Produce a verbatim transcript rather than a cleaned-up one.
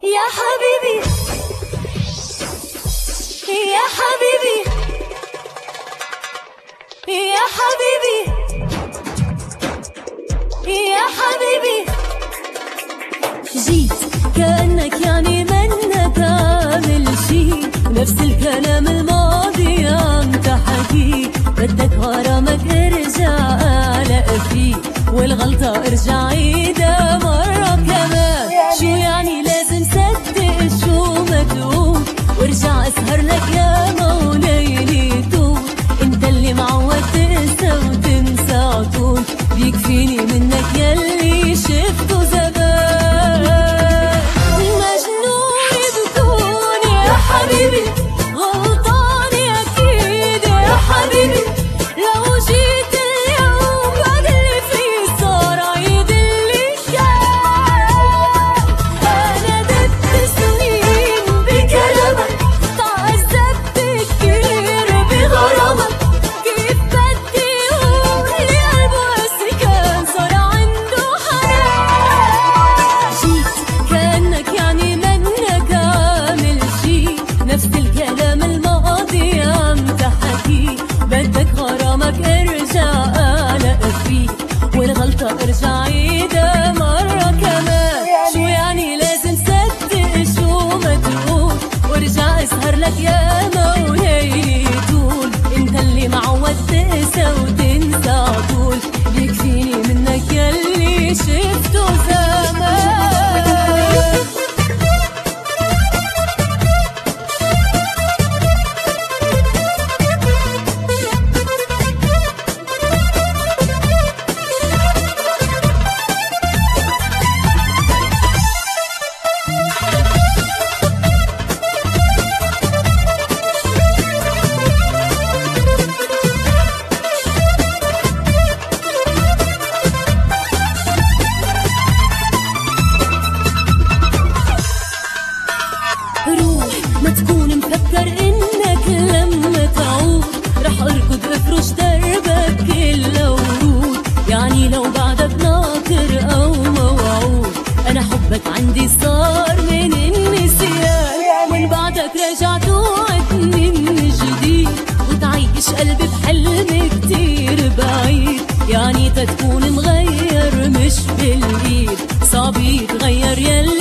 يا حبيبي يا حبيبي يا حبيبي يا حبيبي جيت كأنك يعني منك عامل شي، نفس الكلام الماضي عم تحكي، بدك غرامك ارجع اعلق فيه، والغلطة ارجع عيدها مرة كمان. شو يعني لازم صدق شو مدقوق، وارجع اسهر لك يا موليلي طول، انت اللي معود تنسى وتنسى عطول، بيكفيني منك يلي شفته زمان. مجنون بكون يا حبيبي، غلطاني اكيد يا حبيبي، لو جيت اليوم بعد اللي فيه صار عيد اللي كان. انا دبت سنين بكلامك، تعذبت كتير بغرامك، كيف بدي اقول لقلبه قاسي كان صار عنده حنان. جيت كأنك يعني منك عامل شي، نفس الكلام الماضي عم تحكي، بدك غرامك ارجع اعلق فيه، والغلطة ارجع عيدها مرة كمان. شو يعني لازم صدق شو مدقوق، وارجع اسهر لك يا مولاي طول، انت اللي معود تنسى وتنسى عطول، بيكفيني منك يلي شفته زمان. روح ما تكون مفكر انك لما تعود رح اركض افرش دربك كله ورود، يعني لو بعدك ناطر او موعود، انا حبك عندي صار من النسيان، من بعدك رجعت وعدني من جديد، وتعيش قلبي بحلم كتير بعيد، يعني تتكون مغير مش بالايد، صعب يتغير يلي